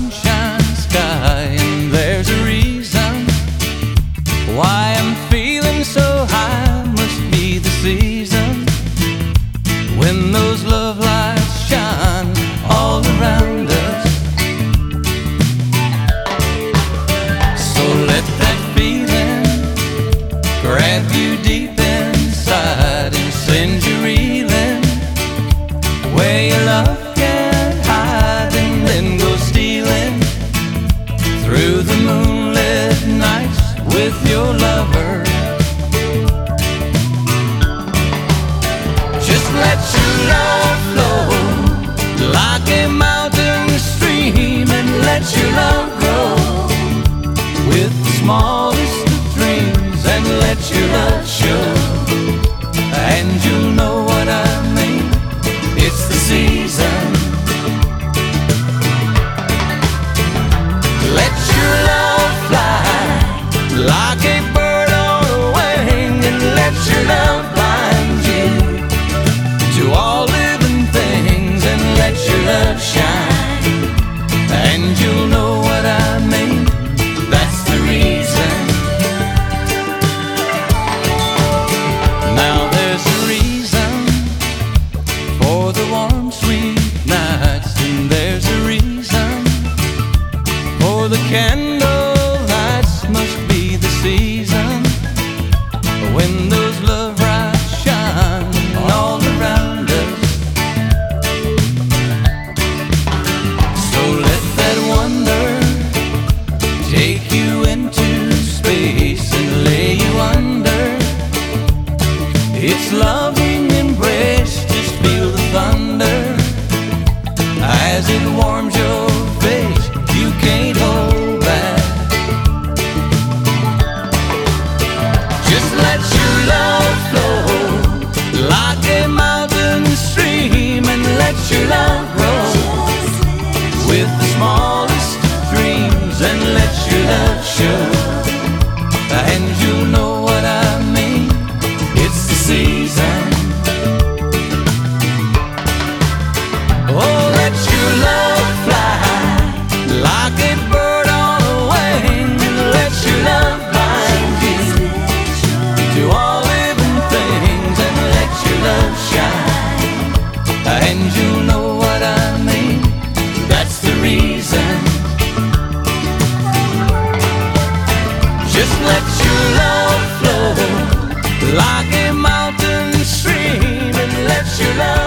sunshine sky, and there's a reason why I'm feeling so high. Must be the season when those love lights shine all around us. So let that feeling grab you deep inside and send you reeling where your love can't hide, and then go stealing through the moonlit nights with your lover. Just let your love flow like a mountain stream, and let your love grow with the smallest of dreams, and let your love show, and you'll know what I mean. It's the season. Let your love fly like a bird on a wing, and let your love bind you to all living things, and let your love shine, and you'll know what I mean. That's the reason. Now there's a reason for the warm, sweet nights, and there's a reason for the candle lights. Must be the season when those love lights shine all around us. So let that wonder take you into space and lay you under its loving embrace. Just feel the thunder as it warms your face. You can't hold back. Just let your love flow like a mountain stream, and let your love grow with the smallest of dreams, and let your love show, and you'll know what I mean. It's the season. Oh, let your love fly like a bird on a wing, and let your love bind you to all living things, and let your love shine, and you'll know what I mean. That's the reason. Just let your love flow like a mountain stream, and let your love